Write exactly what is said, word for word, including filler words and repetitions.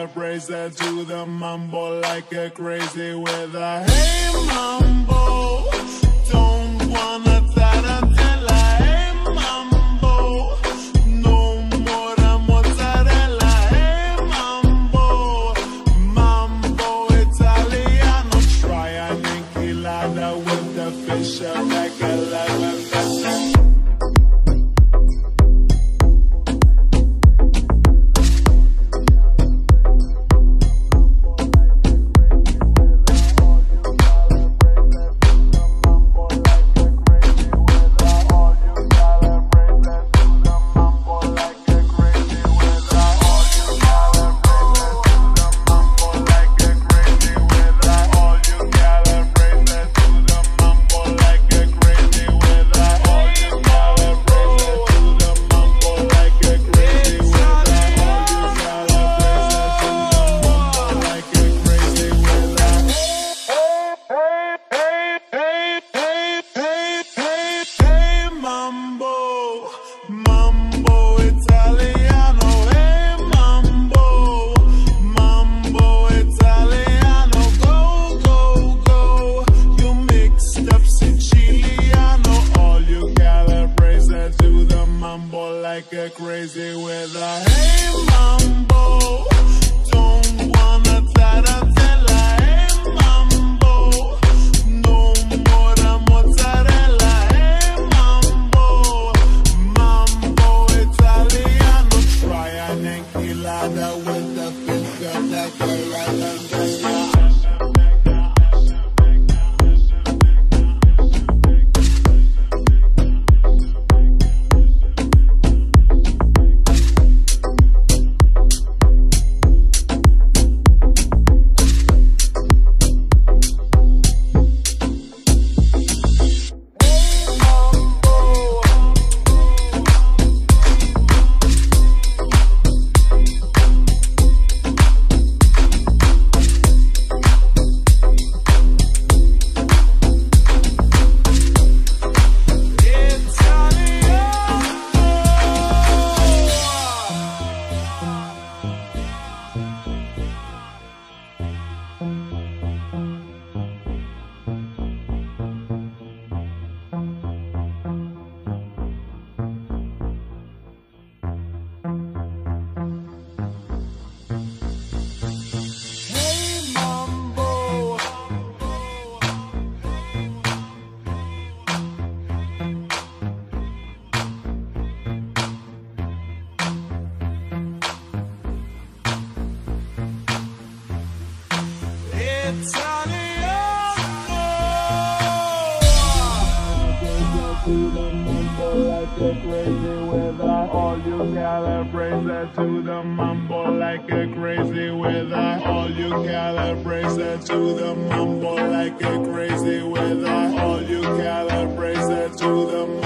calibrates that to the mambo like a crazy with a hey mambo. Don't wanna tarantella, hey mambo. No more mozzarella, hey mambo. Mambo Italiano, try an enchilada with the fish like eleven. Mambo Italiano, hey mambo. Mambo Italiano, go, go, go. You mixed up Siciliano. All you calibrates that to the mambo like a crazy with a hey mambo. Don't wanna tarantella, hey mambo. No more mozzarella, hey mambo. Mambo Italiano, try an enchilada with the fish of like a right. All you calibrates that to the mambo like a crazy with all you calibrates that to the mambo like a crazy with all you calibrates that to the